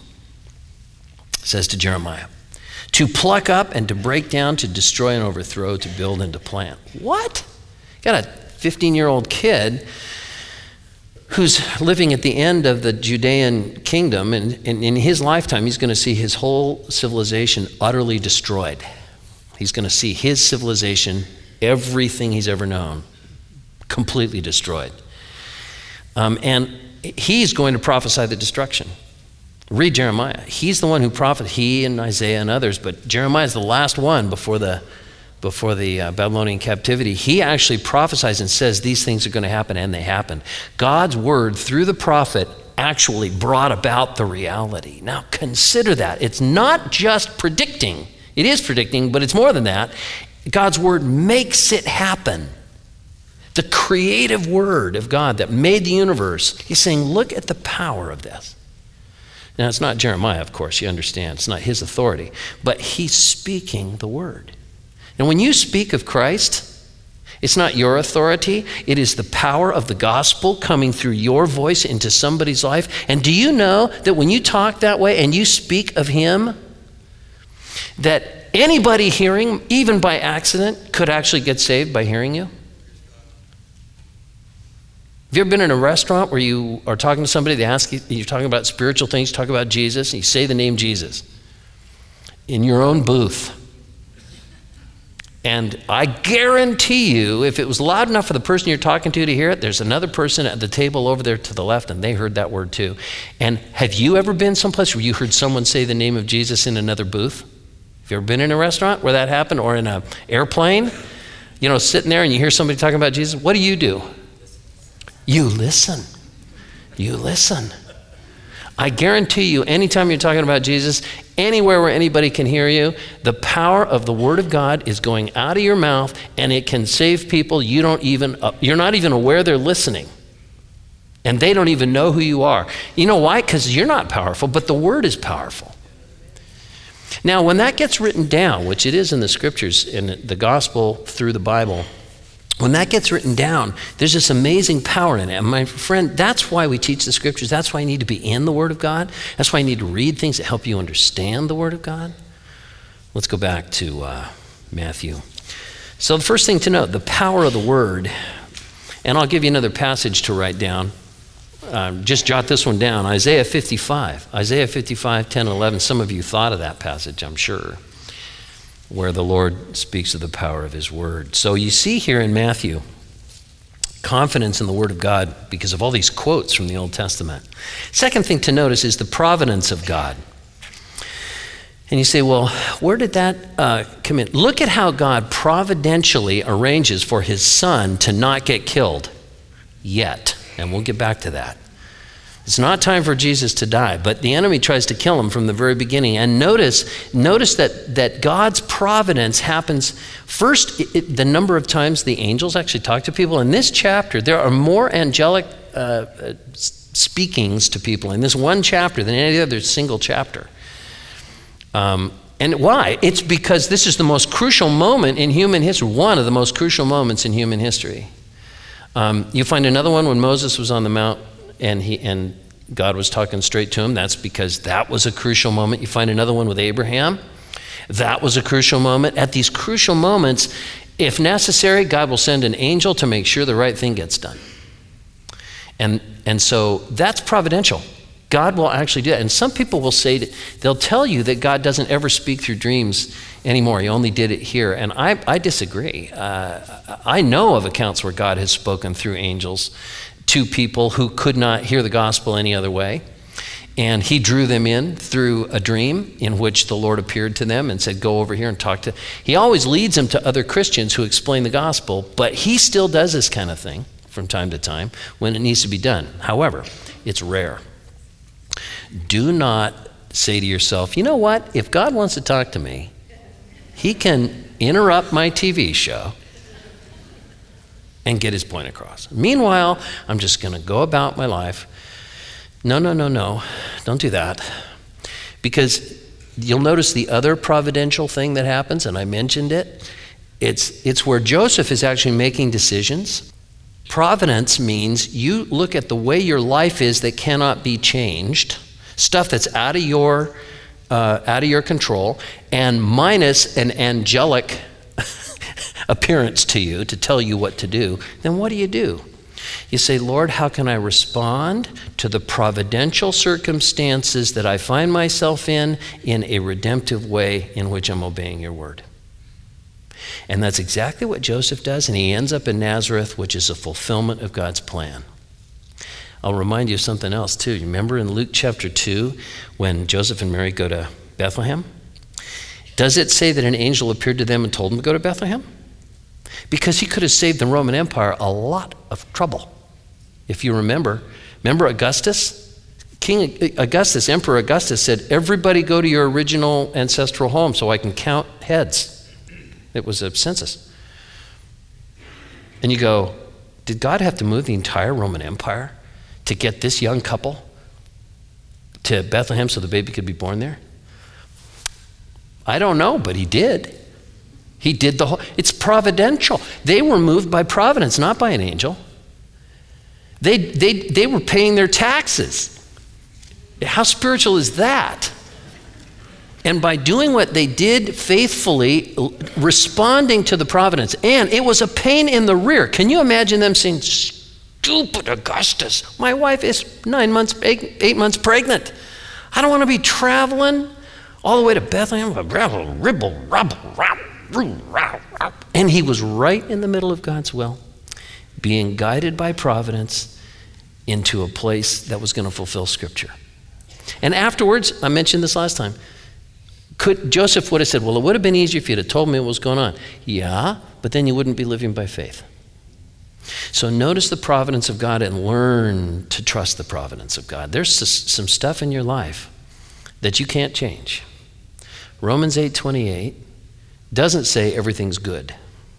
says to Jeremiah, to pluck up and to break down, to destroy and overthrow, to build and to plant. What? Got a fifteen-year-old kid who's living at the end of the Judean kingdom, and, and in his lifetime, he's going to see his whole civilization utterly destroyed. He's going to see his civilization, everything he's ever known, completely destroyed. Um, and he's going to prophesy the destruction. Read Jeremiah. He's the one who prophesied, he and Isaiah and others, but Jeremiah is the last one before the before the uh, Babylonian captivity. He actually prophesies and says these things are going to happen, and they happen. God's word through the prophet actually brought about the reality. Now consider that. It's not just predicting. It is predicting, but it's more than that. God's word makes it happen. The creative word of God that made the universe. He's saying, look at the power of this. Now, it's not Jeremiah, of course, you understand. It's not his authority. But he's speaking the word. And when you speak of Christ, it's not your authority. It is the power of the gospel coming through your voice into somebody's life. And do you know that when you talk that way and you speak of him, that anybody hearing, even by accident, could actually get saved by hearing you? Have you ever been in a restaurant where you are talking to somebody, they ask you, you're talking about spiritual things, talk about Jesus, and you say the name Jesus in your own booth. And I guarantee you, if it was loud enough for the person you're talking to to hear it, there's another person at the table over there to the left, and they heard that word too. And have you ever been someplace where you heard someone say the name of Jesus in another booth? Have you ever been in a restaurant where that happened, or in an airplane? You know, sitting there and you hear somebody talking about Jesus, what do you do? You listen. You listen. I guarantee you, anytime you're talking about Jesus, anywhere where anybody can hear you, the power of the Word of God is going out of your mouth, and it can save people you don't even, uh, you're not even aware they're listening. And they don't even know who you are. You know why? Because you're not powerful, but the Word is powerful. Now, when that gets written down, which it is in the Scriptures, in the Gospel through the Bible, when that gets written down, there's this amazing power in it. And my friend, that's why we teach the Scriptures. That's why you need to be in the Word of God. That's why you need to read things that help you understand the Word of God. Let's go back to uh, Matthew. So the first thing to note, the power of the Word. And I'll give you another passage to write down. Um, just jot this one down, Isaiah fifty-five. Isaiah fifty-five, ten, and eleven. Some of you thought of that passage, I'm sure, where the Lord speaks of the power of his word. So you see here in Matthew, confidence in the word of God because of all these quotes from the Old Testament. Second thing to notice is the providence of God. And you say, well, where did that uh, come in? Look at how God providentially arranges for his son to not get killed yet. And we'll get back to that. It's not time for Jesus to die, but the enemy tries to kill him from the very beginning. And notice, notice that, that God's providence happens first, it, it, the number of times the angels actually talk to people. In this chapter, there are more angelic uh, speakings to people in this one chapter than any other single chapter. Um, and why? It's because this is the most crucial moment in human history, one of the most crucial moments in human history. Um, you find another one when Moses was on the mount and he and God was talking straight to him. That's because that was a crucial moment. You find another one with Abraham. That was a crucial moment. At these crucial moments, if necessary, God will send an angel to make sure the right thing gets done. And, and so that's providential. God will actually do that. And some people will say, that they'll tell you that God doesn't ever speak through dreams anymore. He only did it here. And I, I disagree. Uh, I know of accounts where God has spoken through angels to people who could not hear the gospel any other way. And he drew them in through a dream in which the Lord appeared to them and said, go over here and talk to. He always leads them to other Christians who explain the gospel, but he still does this kind of thing from time to time when it needs to be done. However, it's rare. Do not say to yourself, you know what? If God wants to talk to me, he can interrupt my T V show and get his point across. Meanwhile, I'm just going to go about my life. No, no, no, no. Don't do that. Because you'll notice the other providential thing that happens, and I mentioned it. It's, it's where Joseph is actually making decisions. Providence means you look at the way your life is that cannot be changed, stuff that's out of your, uh, out of your control, and minus an angelic appearance to you to tell you what to do. Then what do you do? You say, Lord, how can I respond to the providential circumstances that I find myself in in a redemptive way in which I'm obeying your word? And that's exactly what Joseph does, and he ends up in Nazareth, which is a fulfillment of God's plan. I'll remind you of something else too. You remember in Luke chapter two, when Joseph and Mary go to Bethlehem? Does it say that an angel appeared to them and told them to go to Bethlehem? Because he could have saved the Roman Empire a lot of trouble. If you remember, remember Augustus? King Augustus, Emperor Augustus said, everybody go to your original ancestral home so I can count heads. It was a census. And you go, did God have to move the entire Roman Empire to get this young couple to Bethlehem so the baby could be born there? I don't know, but he did. He did the whole, it's providential. They were moved by providence, not by an angel. They, they, they were paying their taxes. How spiritual is that? And by doing what they did faithfully, responding to the providence, and it was a pain in the rear. Can you imagine them saying, stupid Augustus, my wife is nine months, eight, eight months pregnant. I don't want to be traveling all the way to Bethlehem. And he was right in the middle of God's will, being guided by providence into a place that was going to fulfill Scripture. And afterwards, I mentioned this last time, could Joseph would have said, well, it would have been easier if you'd have told me what was going on. Yeah, but then you wouldn't be living by faith. So notice the providence of God and learn to trust the providence of God. There's some stuff in your life that you can't change. Romans eight twenty-eight doesn't say everything's good,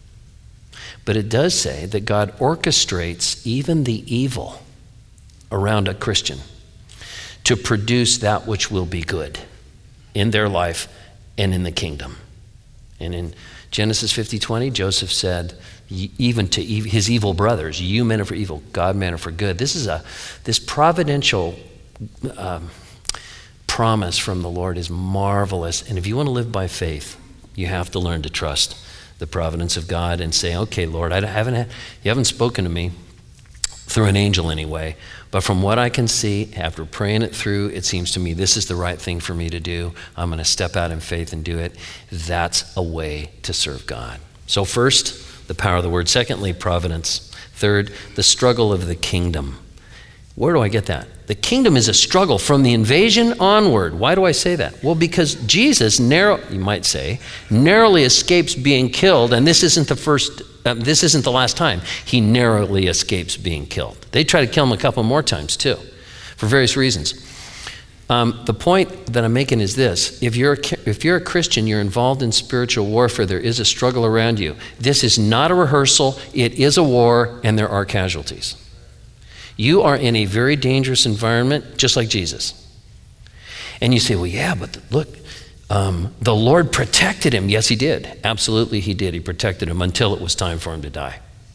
but it does say that God orchestrates even the evil around a Christian to produce that which will be good in their life and in the kingdom. And in Genesis fifty twenty, Joseph said, even to his evil brothers, you meant it for evil, God meant it for good. This is a, this providential um, promise from the Lord is marvelous. And if you want to live by faith, you have to learn to trust the providence of God and say, okay, Lord, I haven't had, you haven't spoken to me through an angel anyway, but from what I can see, after praying it through, it seems to me this is the right thing for me to do. I'm going to step out in faith and do it. That's a way to serve God. So first, the power of the word. Secondly, providence. Third, the struggle of the kingdom. Where do I get that? The kingdom is a struggle from the invasion onward. Why do I say that? Well, because Jesus, narrow, you might say, narrowly escapes being killed, and this isn't the first, um, this isn't the last time he narrowly escapes being killed. They try to kill him a couple more times too, for various reasons. Um, the point that I'm making is this: if you're a, if you're a Christian, you're involved in spiritual warfare. There is a struggle around you. This is not a rehearsal. It is a war, and there are casualties. You are in a very dangerous environment, just like Jesus. And you say, well, yeah, but look, um, the Lord protected him. Yes, he did. Absolutely, he did. He protected him until it was time for him to die.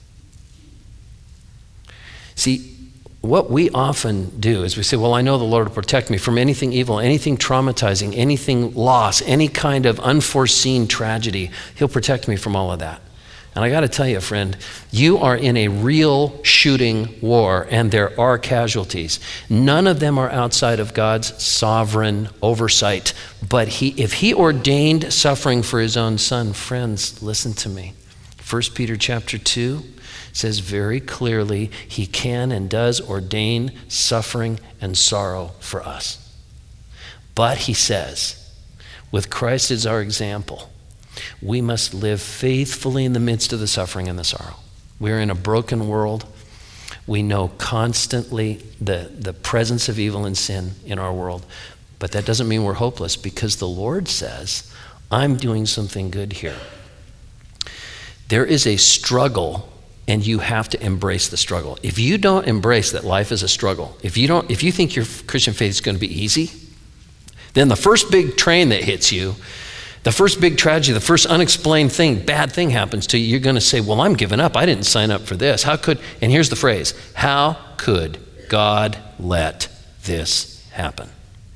See, what we often do is we say, well, I know the Lord will protect me from anything evil, anything traumatizing, anything loss, any kind of unforeseen tragedy. He'll protect me from all of that. And I got to tell you, friend, you are in a real shooting war, and there are casualties. None of them are outside of God's sovereign oversight. But he, if he ordained suffering for his own son, friends, listen to me. First Peter chapter two says very clearly he can and does ordain suffering and sorrow for us. But he says, with Christ as our example, we must live faithfully in the midst of the suffering and the sorrow. We're in a broken world. We know constantly the, the presence of evil and sin in our world. But that doesn't mean we're hopeless, because the Lord says, I'm doing something good here. There is a struggle, and you have to embrace the struggle. If you don't embrace that life is a struggle, if you don't, if you think your Christian faith is going to be easy, then the first big train that hits you, the first big tragedy, the first unexplained thing, bad thing happens to you, you're going to say, well, I'm giving up. I didn't sign up for this. How could, and here's the phrase, how could God let this happen?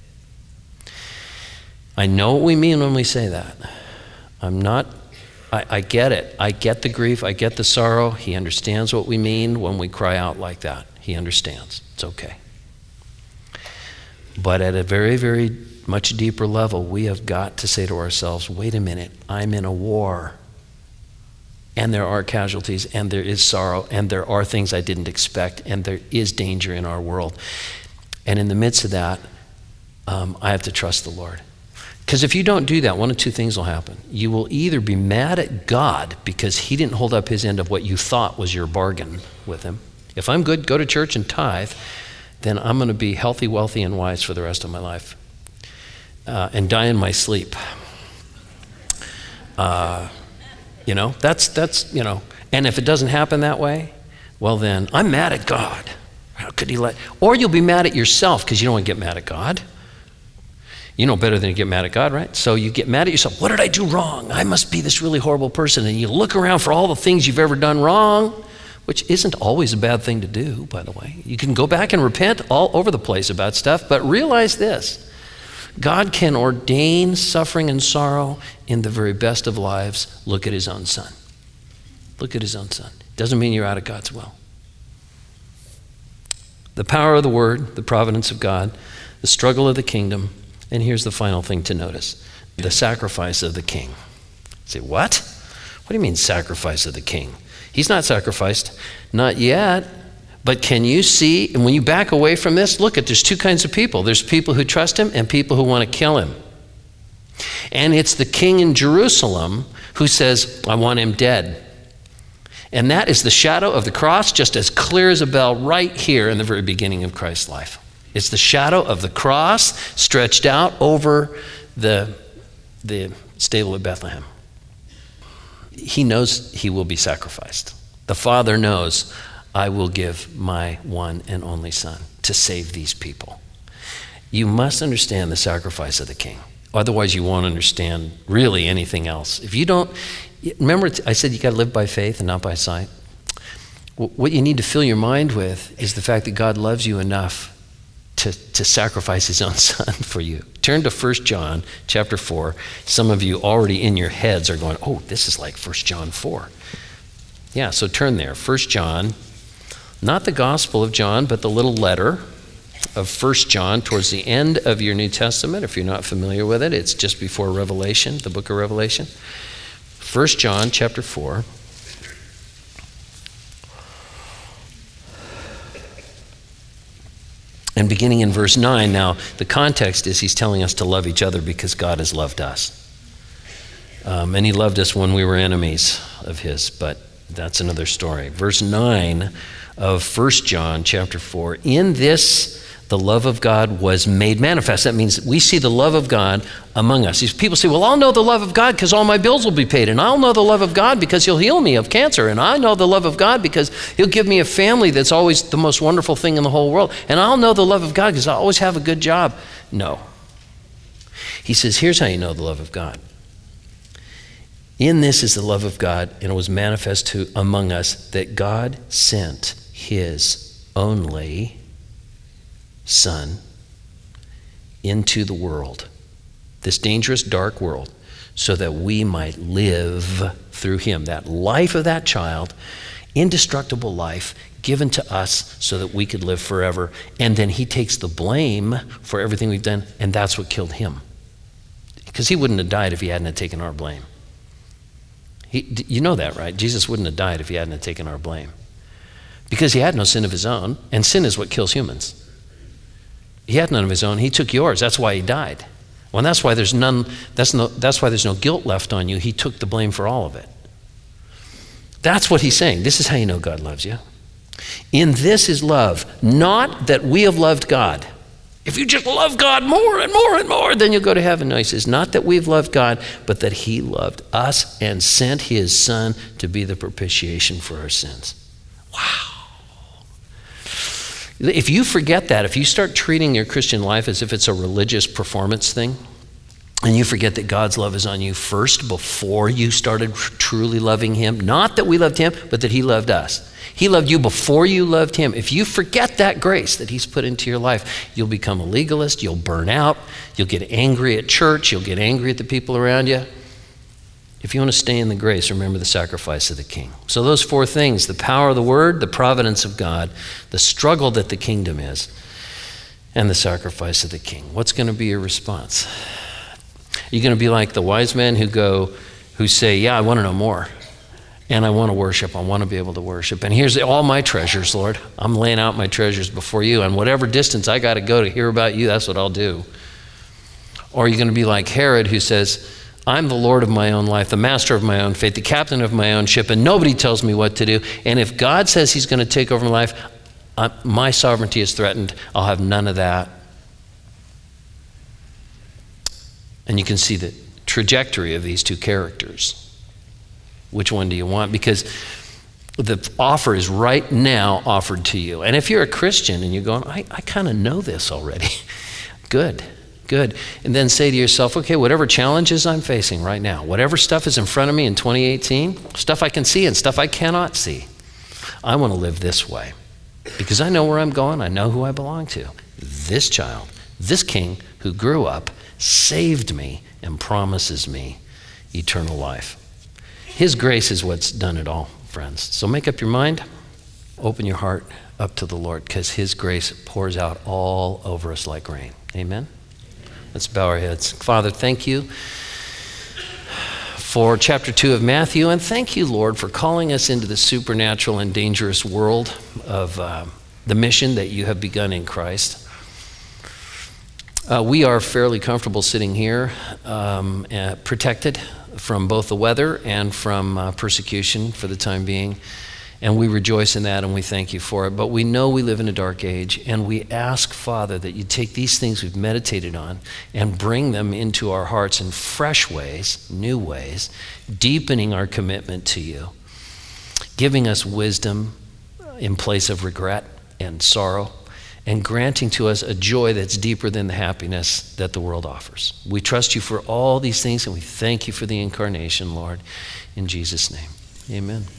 I know what we mean when we say that. I'm not, I, I get it. I get the grief. I get the sorrow. He understands what we mean when we cry out like that. He understands. It's okay. But at a very, very much deeper level, we have got to say to ourselves, wait a minute, I'm in a war, and there are casualties, and there is sorrow, and there are things I didn't expect, and there is danger in our world. And in the midst of that, um, I have to trust the Lord. Because if you don't do that, one of two things will happen. You will either be mad at God because he didn't hold up his end of what you thought was your bargain with him. If I'm good, go to church and tithe, then I'm going to be healthy, wealthy, and wise for the rest of my life. Uh, and die in my sleep. Uh, You know, that's, that's, you know, and if it doesn't happen that way, well then, I'm mad at God. How could he let, or you'll be mad at yourself because you don't want to get mad at God. You know better than to get mad at God, right? So you get mad at yourself. What did I do wrong? I must be this really horrible person. And you look around for all the things you've ever done wrong, which isn't always a bad thing to do, by the way. You can go back and repent all over the place about stuff, but realize this. God can ordain suffering and sorrow in the very best of lives. Look at his own son. Look at his own son. Doesn't mean you're out of God's will. The power of the word, the providence of God, the struggle of the kingdom, and here's the final thing to notice, the sacrifice of the king. You say, what? What do you mean sacrifice of the king? He's not sacrificed, not yet. But can you see, and when you back away from this, look at, there's two kinds of people. There's people who trust him and people who want to kill him. And it's the king in Jerusalem who says, I want him dead. And that is the shadow of the cross, just as clear as a bell right here in the very beginning of Christ's life. It's the shadow of the cross stretched out over the, the stable of Bethlehem. He knows he will be sacrificed. The Father knows, I will give my one and only Son to save these people. You must understand the sacrifice of the King. Otherwise, you won't understand really anything else. If you don't, remember I said you got to live by faith and not by sight? What you need to fill your mind with is the fact that God loves you enough to, to sacrifice his own Son for you. Turn to First John chapter four. Some of you already in your heads are going, oh, this is like First John four. Yeah, so turn there. First John, not the Gospel of John, but the little letter of First John towards the end of your New Testament. If you're not familiar with it, it's just before Revelation, the book of Revelation. First John chapter four. And beginning in verse nine, now the context is he's telling us to love each other because God has loved us. Um, and he loved us when we were enemies of his, but that's another story. Verse nine of First John chapter four, in this the love of God was made manifest. That means we see the love of God among us. These people say, well, I'll know the love of God because all my bills will be paid. And I'll know the love of God because he'll heal me of cancer. And I know the love of God because he'll give me a family that's always the most wonderful thing in the whole world. And I'll know the love of God because I always have a good job. No. He says, here's how you know the love of God. In this is the love of God, and it was manifest to among us that God sent his only Son into the world, this dangerous, dark world, so that we might live through him. That life of that child, indestructible life, given to us so that we could live forever. And then he takes the blame for everything we've done, and that's what killed him. Because he wouldn't have died if he hadn't have taken our blame. He, you know that, right? Jesus wouldn't have died if he hadn't have taken our blame. Because he had no sin of his own, and sin is what kills humans. He had none of his own. He took yours. That's why he died. Well, that's why there's none. That's no. That's why there's no guilt left on you. He took the blame for all of it. That's what he's saying. This is how you know God loves you. In this is love, not that we have loved God. If you just love God more and more and more, then you'll go to heaven. No, he says, not that we've loved God, but that he loved us and sent his Son to be the propitiation for our sins. Wow. If you forget that, if you start treating your Christian life as if it's a religious performance thing, and you forget that God's love is on you first before you started truly loving him, not that we loved him, but that he loved us. He loved you before you loved him. If you forget that grace that he's put into your life, you'll become a legalist, you'll burn out, you'll get angry at church, you'll get angry at the people around you. If you want to stay in the grace, remember the sacrifice of the King. So those four things, the power of the word, the providence of God, the struggle that the kingdom is, and the sacrifice of the King. What's going to be your response? Are you going to be like the wise men who go, who say, yeah, I want to know more. And I want to worship. I want to be able to worship. And here's all my treasures, Lord. I'm laying out my treasures before you. And whatever distance I got to go to hear about you, that's what I'll do. Or are you going to be like Herod who says, I'm the Lord of my own life, the master of my own fate, the captain of my own ship, and nobody tells me what to do. And if God says he's going to take over my life, uh, my sovereignty is threatened. I'll have none of that. And you can see the trajectory of these two characters. Which one do you want? Because the offer is right now offered to you. And if you're a Christian and you're going, I, I kind of know this already, good, good. And then say to yourself, okay, whatever challenges I'm facing right now, whatever stuff is in front of me in twenty eighteen, stuff I can see and stuff I cannot see, I want to live this way. Because I know where I'm going, I know who I belong to. This child, this king who grew up, saved me and promises me eternal life. His grace is what's done it all, friends. So make up your mind, open your heart up to the Lord, because his grace pours out all over us like rain. Amen? Let's bow our heads. Father, thank you for chapter two of Matthew, and thank you, Lord, for calling us into the supernatural and dangerous world of uh, the mission that you have begun in Christ. Uh, we are fairly comfortable sitting here, um, uh, protected from both the weather and from uh, persecution for the time being. And we rejoice in that and we thank you for it. But we know we live in a dark age, and we ask, Father, that you take these things we've meditated on and bring them into our hearts in fresh ways, new ways, deepening our commitment to you, giving us wisdom in place of regret and sorrow, and granting to us a joy that's deeper than the happiness that the world offers. We trust you for all these things, and we thank you for the incarnation, Lord, in Jesus' name. Amen.